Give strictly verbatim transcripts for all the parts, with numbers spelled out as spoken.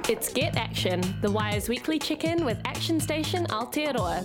It's Get Action, the Wire's weekly check-in with Action Station Aotearoa.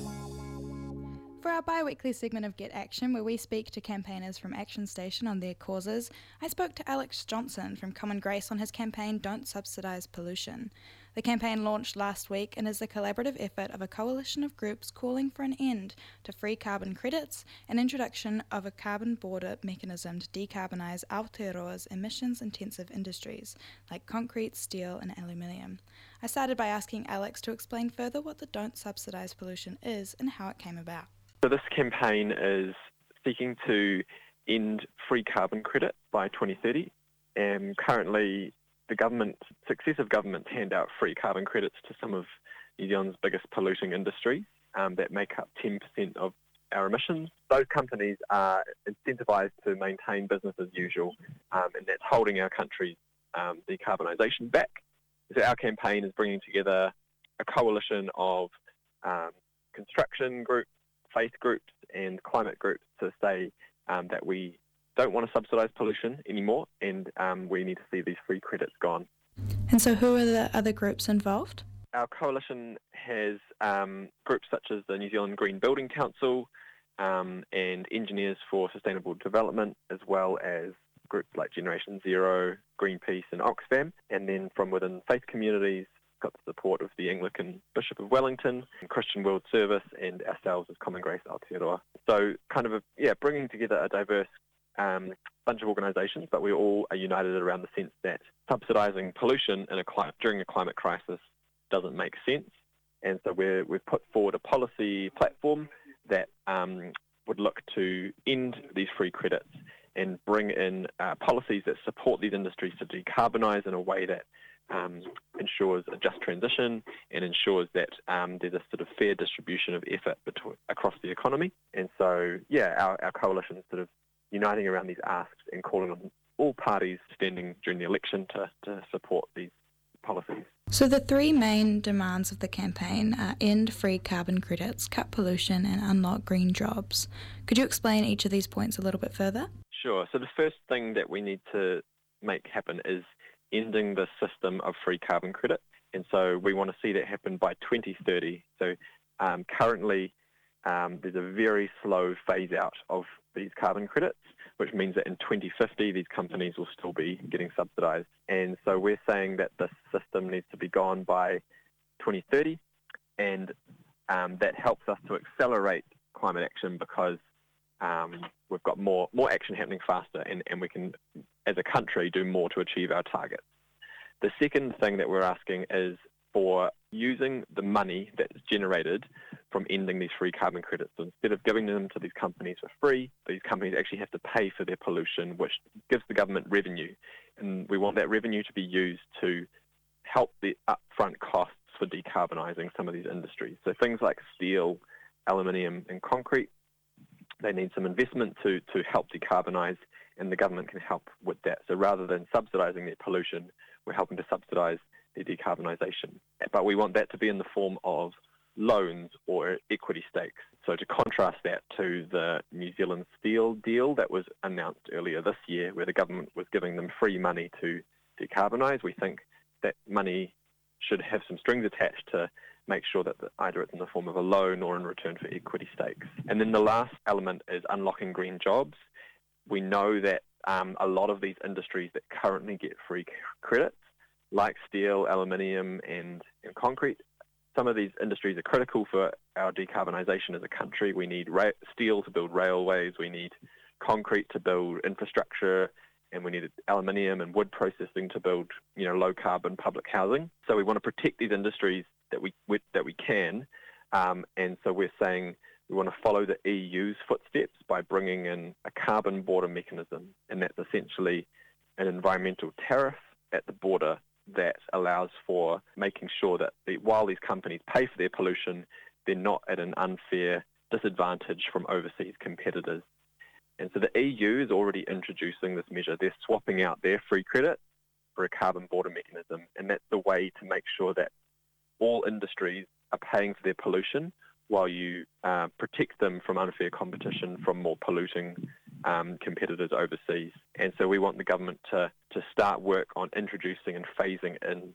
For our bi-weekly segment of Get Action, where we speak to campaigners from Action Station on their causes, I spoke to Alex Johnson from Common Grace on his campaign Don't Subsidise Pollution. The campaign launched last week and is the collaborative effort of a coalition of groups calling for an end to free carbon credits and introduction of a carbon border mechanism to decarbonise Aotearoa's emissions-intensive industries like concrete, steel and aluminium. I started by asking Alex to explain further what the Don't Subsidise Pollution is and how it came about. So this campaign is seeking to end free carbon credit by twenty thirty, and currently the government, successive governments hand out free carbon credits to some of New Zealand's biggest polluting industries um, that make up ten percent of our emissions. Those companies are incentivised to maintain business as usual, um, and that's holding our country's um, decarbonisation back. So our campaign is bringing together a coalition of um, construction groups, faith groups and climate groups to say um, that we don't want to subsidise pollution anymore, and um, we need to see these free credits gone. And so who are the other groups involved? Our coalition has um, groups such as the New Zealand Green Building Council um, and Engineers for Sustainable Development, as well as groups like Generation Zero, Greenpeace and Oxfam, and then from within faith communities, got the support of the Anglican Bishop of Wellington, Christian World Service, and ourselves as Common Grace Aotearoa. So kind of, a, yeah, bringing together a diverse um, bunch of organisations, but we all are united around the sense that subsidising pollution in a cli- during a climate crisis doesn't make sense. And so we're, we've put forward a policy platform that um, would look to end these free credits and bring in uh, policies that support these industries to decarbonise in a way that Um, ensures a just transition and ensures that um, there's a sort of fair distribution of effort between, across the economy. And so, yeah, our, our coalition is sort of uniting around these asks and calling on all parties standing during the election to, to support these policies. So the three main demands of the campaign are end free carbon credits, cut pollution and unlock green jobs. Could you explain each of these points a little bit further? Sure. So the first thing that we need to make happen is ending the system of free carbon credit. And so we want to see that happen by twenty thirty. So um, currently um, there's a very slow phase out of these carbon credits, which means that in twenty fifty these companies will still be getting subsidised. And so we're saying that the system needs to be gone by twenty thirty, and um, that helps us to accelerate climate action because Um, we've got more more action happening faster, and, and we can, as a country, do more to achieve our targets. The second thing that we're asking is for using the money that's generated from ending these free carbon credits. So instead of giving them to these companies for free, these companies actually have to pay for their pollution, which gives the government revenue. And we want that revenue to be used to help the upfront costs for decarbonising some of these industries. So things like steel, aluminium and concrete, they need some investment to, to help decarbonise, and the government can help with that. So rather than subsidising their pollution, we're helping to subsidise their decarbonisation. But we want that to be in the form of loans or equity stakes. So to contrast that to the New Zealand Steel deal that was announced earlier this year, where the government was giving them free money to decarbonise, we think that money should have some strings attached to make sure that the, either it's in the form of a loan or in return for equity stakes. And then the last element is unlocking green jobs. We know that um, a lot of these industries that currently get free credits, like steel, aluminium and, and concrete, some of these industries are critical for our decarbonisation as a country. We need ra- steel to build railways, we need concrete to build infrastructure, and we need aluminium and wood processing to build, you know, low carbon public housing. So we want to protect these industries that we, we that we can, um, and so we're saying we want to follow the E U's footsteps by bringing in a carbon border mechanism, and that's essentially an environmental tariff at the border that allows for making sure that the, while these companies pay for their pollution, they're not at an unfair disadvantage from overseas competitors. And so the E U is already introducing this measure. They're swapping out their free credit for a carbon border mechanism, and that's the way to make sure that all industries are paying for their pollution while you uh, protect them from unfair competition from more polluting um, competitors overseas. And so we want the government to, to start work on introducing and phasing in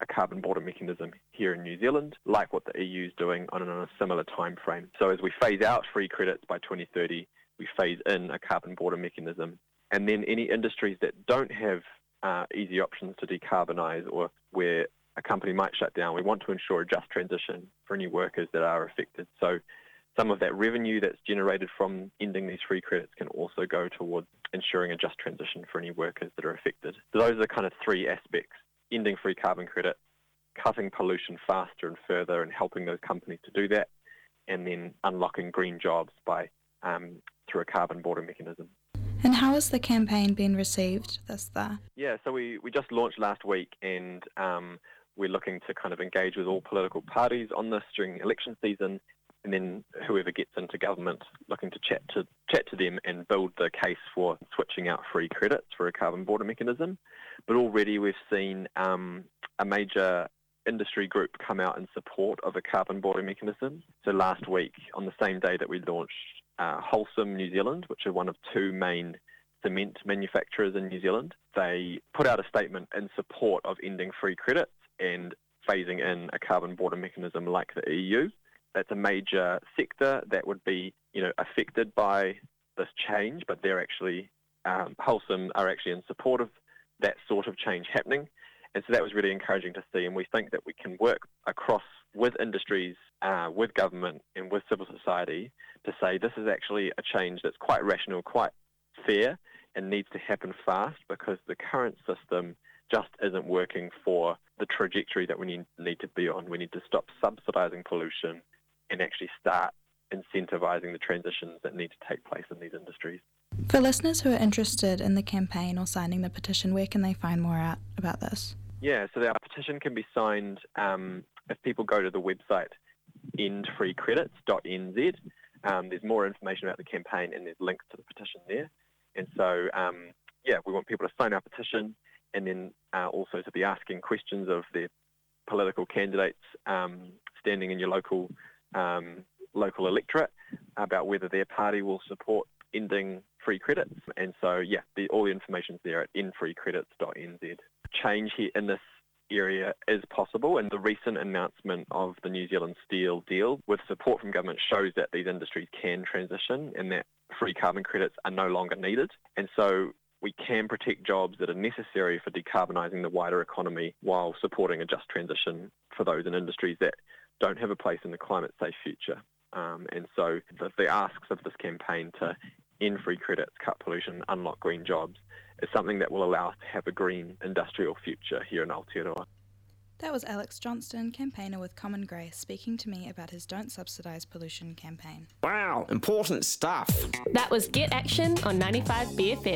a carbon border mechanism here in New Zealand, like what the E U is doing on a similar time frame. So as we phase out free credits by twenty thirty, we phase in a carbon border mechanism. And then any industries that don't have uh, easy options to decarbonise, or where a company might shut down, we want to ensure a just transition for any workers that are affected. So some of that revenue that's generated from ending these free credits can also go towards ensuring a just transition for any workers that are affected. So those are the kind of three aspects: ending free carbon credit, cutting pollution faster and further and helping those companies to do that, and then unlocking green jobs by um, through a carbon border mechanism. And how has the campaign been received thus far? Yeah, so we, we just launched last week, and um, we're looking to kind of engage with all political parties on this during election season, and then whoever gets into government, looking to chat to chat to them and build the case for switching out free credits for a carbon border mechanism. But already we've seen um, a major industry group come out in support of a carbon border mechanism. So last week, on the same day that we launched, uh, Holcim New Zealand, which are one of two main cement manufacturers in New Zealand, they put out a statement in support of ending free credits and phasing in a carbon border mechanism like the E U. That's a major sector that would be, you know, affected by this change, but they're actually, um, Holcim are actually in support of that sort of change happening. And so that was really encouraging to see, and we think that we can work across with industries, uh, with government and with civil society to say this is actually a change that's quite rational, quite fair, and needs to happen fast, because the current system just isn't working for the trajectory that we need, need to be on. We need to stop subsidising pollution and actually start incentivising the transitions that need to take place in these industries. For listeners who are interested in the campaign or signing the petition, where can they find more out about this? Yeah, so our petition can be signed um, if people go to the website end free credits dot n z. Um, there's more information about the campaign, and there's links to the petition there. And so, um, yeah, we want people to sign our petition, and then uh, also to be asking questions of their political candidates um, standing in your local um, local electorate about whether their party will support ending free credits. And so, yeah, the, all the information's there at end free credits dot n z. Change here in this area is possible, and the recent announcement of the New Zealand Steel deal with support from government shows that these industries can transition and that free carbon credits are no longer needed. And so we can protect jobs that are necessary for decarbonising the wider economy while supporting a just transition for those in industries that don't have a place in the climate-safe future. Um, and so the, the asks of this campaign to end free credits, cut pollution, unlock green jobs is something that will allow us to have a green industrial future here in Aotearoa. That was Alex Johnston, campaigner with Common Grace, speaking to me about his Don't Subsidise Pollution campaign. Wow, important stuff. That was Get Action on ninety-five B F M.